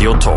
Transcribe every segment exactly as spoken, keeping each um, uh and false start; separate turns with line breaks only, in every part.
Radio Top.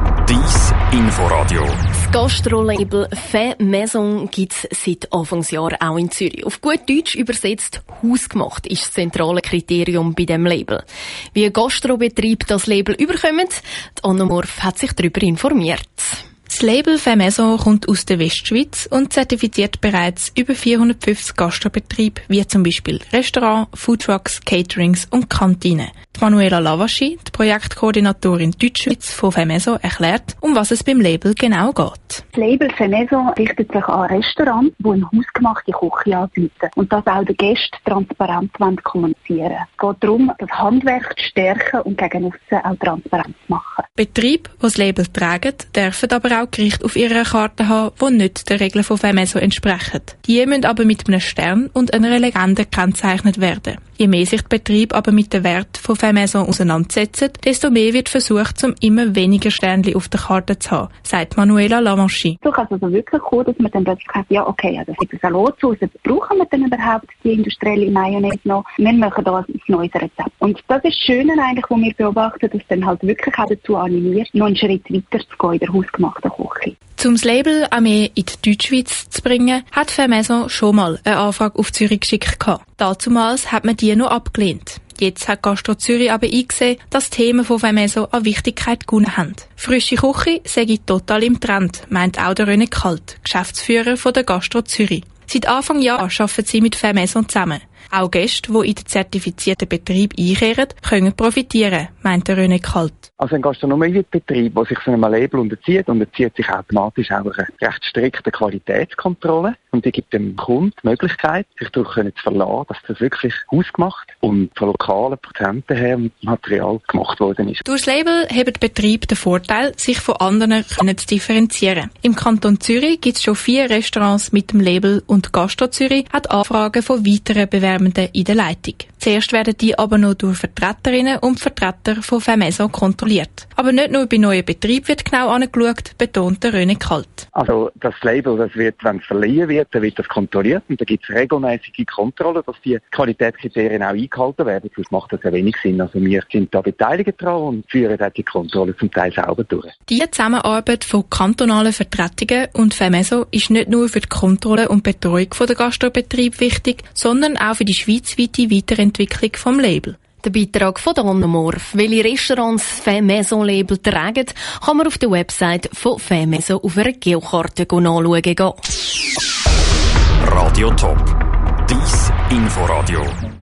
Dies Inforadio.
Das Gastro-Label Fait Maison gibt es seit Anfangsjahr auch in Zürich. Auf gut Deutsch übersetzt, hausgemacht ist das zentrale Kriterium bei dem Label. Wie ein Gastrobetrieb das Label überkommt, die Anna Morf hat sich darüber informiert.
Das Label Fait Maison kommt aus der Westschweiz und zertifiziert bereits über vierhundertfünfzig Gastrobetriebe, wie zum Beispiel Restaurants, Foodtrucks, Caterings und Kantinen. Die Manuela Lavaschi, die Projektkoordinatorin Deutschschweiz von Fait Maison, erklärt, um was es beim Label genau geht.
Das Label Fait Maison richtet sich an Restaurants, die eine hausgemachte Küche anbieten und das auch den Gästen transparent kommunizieren wollen. Es geht darum, das Handwerk zu stärken und gegen aussen auch transparent zu machen.
Betriebe, die das Label tragen, dürfen aber auch Gerichte auf ihrer Karte haben, die nicht den Regeln von Fait Maison entsprechen. Die müssen aber mit einem Stern und einer Legende gekennzeichnet werden. Je mehr sich die Betriebe aber mit den Werten von Fait Maison auseinandersetzen, desto mehr wird versucht, um immer weniger Sternchen auf der Karte zu haben, sagt Manuela Lavaschi.
So kann es also wirklich kommen, dass man dann plötzlich sagt, ja okay, ja, das ist eine Salatsauce, brauchen wir denn überhaupt die industrielle Mayonnaise noch? Wir machen da ein neues Rezept. Und das ist das Schöne eigentlich, was wir beobachten, dass dann halt wirklich auch dazu animiert, noch einen Schritt weiter zu gehen in der hausgemachten Küche.
Um das Label auch mehr in die Deutschschweiz zu bringen, hat Fait Maison schon mal eine Anfrage auf Zürich geschickt. Dazumals hat man die noch abgelehnt. Jetzt hat Gastro Zürich aber eingesehen, dass die Themen von Fait Maison an Wichtigkeit gewonnen haben. Frische Küche sei total im Trend, meint auch der René Kalt, Geschäftsführer von der Gastro Zürich. Seit Anfang Jahr arbeiten sie mit Fait Maison zusammen. Auch Gäste, die in den zertifizierten Betrieb einkehren, können profitieren, meint der René Kalt.
Also ein Gastronomiebetrieb, der sich von einem Label unterzieht, unterzieht sich automatisch auch einer recht strikten Qualitätskontrolle. Und die gibt dem Kunden die Möglichkeit, sich darauf zu verlassen, dass das wirklich hausgemacht und von lokalen Prozenten her mit Material gemacht worden ist.
Durch das Label haben die Betriebe den Vorteil, sich von anderen zu differenzieren. Im Kanton Zürich gibt es schon vier Restaurants mit dem Label und Gastro Zürich hat Anfragen von weiteren Bewerbenden in der Leitung. Zuerst werden die aber noch durch Vertreterinnen und Vertreter von Fait Maison kontrolliert. Aber nicht nur bei neuen Betrieben wird genau angeschaut, betont der René Kalt.
Also das Label, das wird, wenn es verliehen wird, dann wird das kontrolliert und da gibt es regelmäßige Kontrollen, dass die Qualitätskriterien auch eingehalten werden. Sonst macht das ja wenig Sinn. Also wir sind da beteiligt dran und führen auch die Kontrollen zum Teil selber durch.
Die Zusammenarbeit von kantonalen Vertretungen und Fait Maison ist nicht nur für die Kontrolle und Betreuung der Gastrobetriebe wichtig, sondern auch für die schweizweite Weiterentwicklung vom Label.
Der Beitrag von Anna Morf. Welche Restaurants das Fait Maison Label tragen, kann man auf der Website von Fait Maison auf einer Geokarte anschauen.
Radio Top. Dies Inforadio.